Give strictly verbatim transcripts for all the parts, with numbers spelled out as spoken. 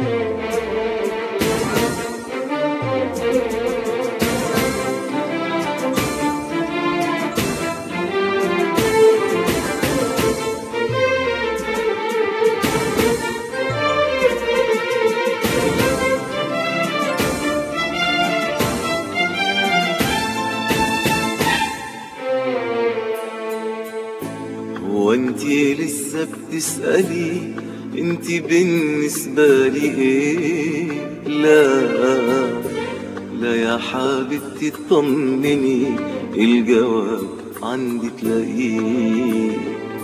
وانتي لسه بتسألي انتي بالنسبة لي ايه؟ لا لا يا حبيبتي اطمني، الجواب عندي تلاقيه.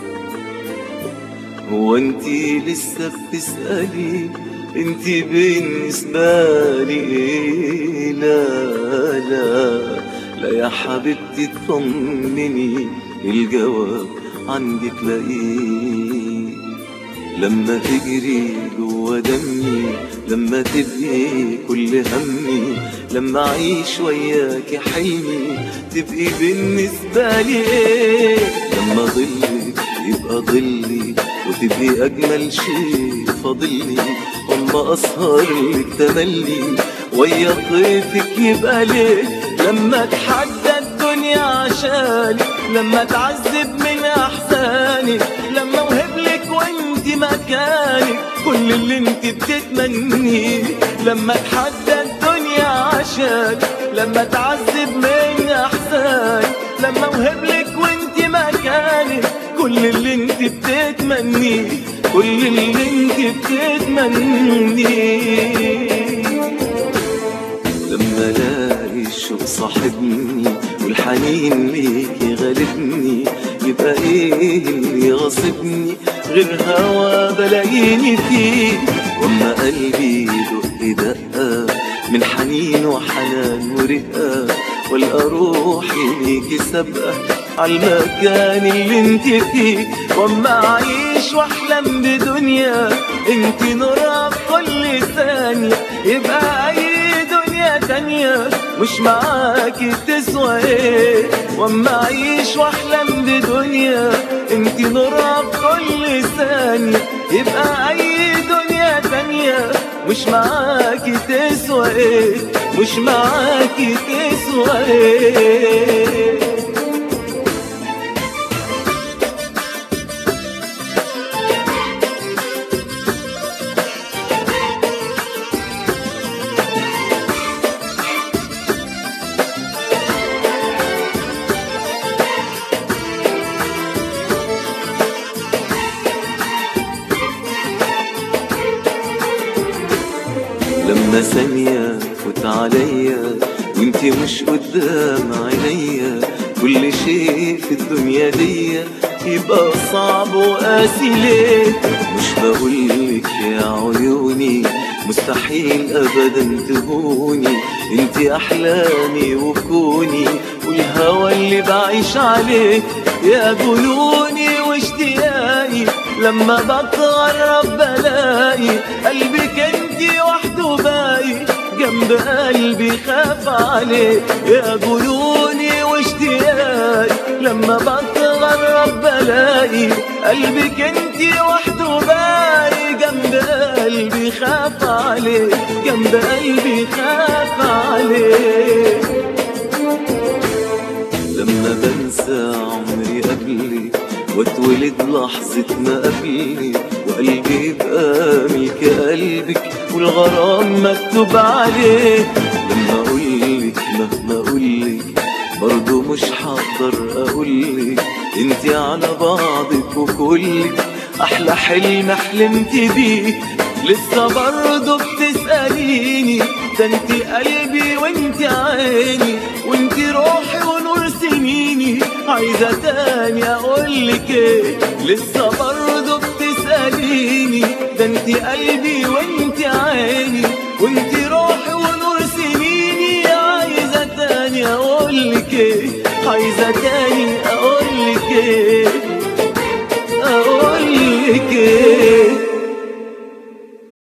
هو انتي لسه بتسألي انتي بالنسبة لي ايه؟ لا لا لا يا حبيبتي اطمني، الجواب عندي تلاقيه. لما تجري جوا دمي، لما تبقي كل همي، لما اعيش وياكي حلمي، تبقي بالنسبة لي ايه؟ لما ظلك يبقى ظلي، وتبقي اجمل شيء فاضلي، واما اسهر لك تملي ويا طيفك يبقى ليه؟ لما اتحدى الدنيا عشانك، لما اتعذب من احزانك، لما اوهبلك وانت مكانك كل اللي انت بتتمنيه. لما اتحدى الدنيا عشانك، لما اتعذب من احزانك، لما اوهبلك وانت مكانك كل اللي انت بتتمنيه، كل اللي انت بتتمنيه. لما الاقي الشوق صاحبني والحنين ليكي غالبني، يبقى ايه اللي غاصبني غير هوا بلاقيني فيه؟ واما قلبي يدق دقة من حنين وحنان ورقة، والقى روحي ليكي سابقة عالمكان اللي انت فيه. واما اعيش واحلم بدنيا انت نورها في كل ثانية، يبقى اي دنيا تانية مش معاكي تسوى ايه؟ واما اعيش واحلم بدنيا انت نورها في كل ثانية، يبقى اي دنيا تانية مش معاكي تسوى ايه؟ مش معاكي تسوى ايه؟ لما ثانية تفوت عليا وانتي مش قدام عينيا، كل شيء في الدنيا دي يبقى صعب وقاسي ليه؟ مش بقولك يا عيوني مستحيل ابدا تهوني، انتي احلامي وكوني والهوى اللي بعيش عليه. يا جنوني واشتياقي لما بتغرب بلاقي قلبك انتي وحده باقي جنب قلبي خاف عليه. يا جنوني واشتياقي لما بتغرب بلاقي قلبك انتي وحده باقي جنب قلبي خاف عليه، جنب قلبي خاف عليه. لما بنسى عمري قبلك واتولد لحظة ما قبلي، وقلبي يبقى ملك قلبك والغرام مكتوب عليه. لما اقولك مهما اقولك برضو مش هقدر اقولك، انتي على بعضك وكلك احلى حلم حلمت بيه. لسه برضو بتسأليني، ده انتي قلبي وانتي عيني وانتي روحي ونور سنيني، عايزة تاني اقولك ايه؟ لسه برضو بتسأليني، ده انتي قلبي وانتي عيني وانتي روحي ونور سنيني، عايزة تاني اقولك ايه؟ عايزة تاني